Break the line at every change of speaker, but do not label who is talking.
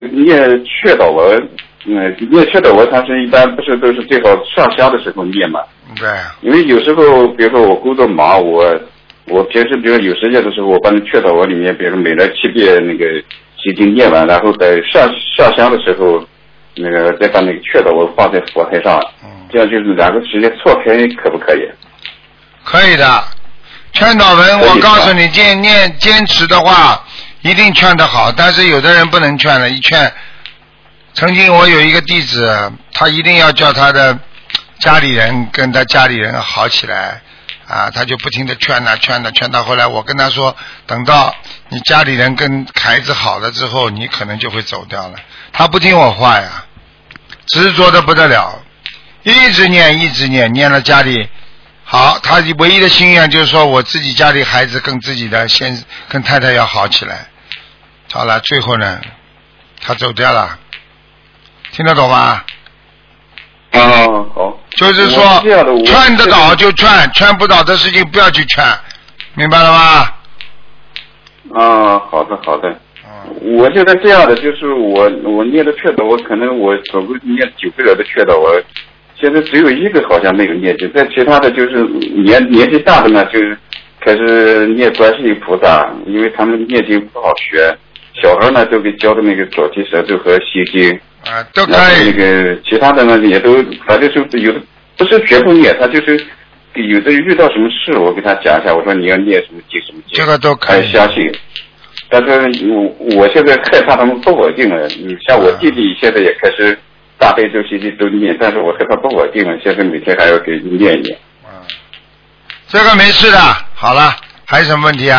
念劝导文，念劝导文，它是一般不是都是最好上香的时候念嘛？
对。
因为有时候，比如说我工作忙，我平时比如有时间的时候，我把那劝导文里面，比如每来7遍那个心经念完，然后在上香的时候，那个再把那个劝导文放在佛台上，这样就是两个直接错开，可不可以？
可以的，劝导文我告诉你，坚持的话一定劝得好，但是有的人不能劝了，一劝。曾经我有一个弟子，他一定要叫他的家里人跟他家里人好起来啊，他就不停的劝到后来我跟他说，等到你家里人跟孩子好了之后，你可能就会走掉了。他不听我话呀，执着的不得了，一直念了家里好，他唯一的心愿就是说我自己家里孩子跟自己的跟太太要好起来。好了，最后呢，他走掉了，听得懂吗？
好。
就是说，劝得倒就劝不倒的事情不要去劝，明白了吗？
好的。我现在这样的，就是我念的劝导，我可能我总共念9个人的劝导，我现在只有一个好像没有念经，在其他的就是年纪大的呢，就是开始念观世音菩萨，因为他们念经不好学，小孩呢都给教的那个左提神咒和心经。
都可以。
那个其他的呢也都，反正是有的不是全部念，他就是有的遇到什么事，我给他讲一下，我说你要念什么经什么经，
这个都可以。
他相信。但是我现在害怕他们不稳定了，像我弟弟现在也开始大悲咒心经都念，但是我害怕不稳定了，现在每天还要给念一念。
这个没事的，好了，还有什么问题啊？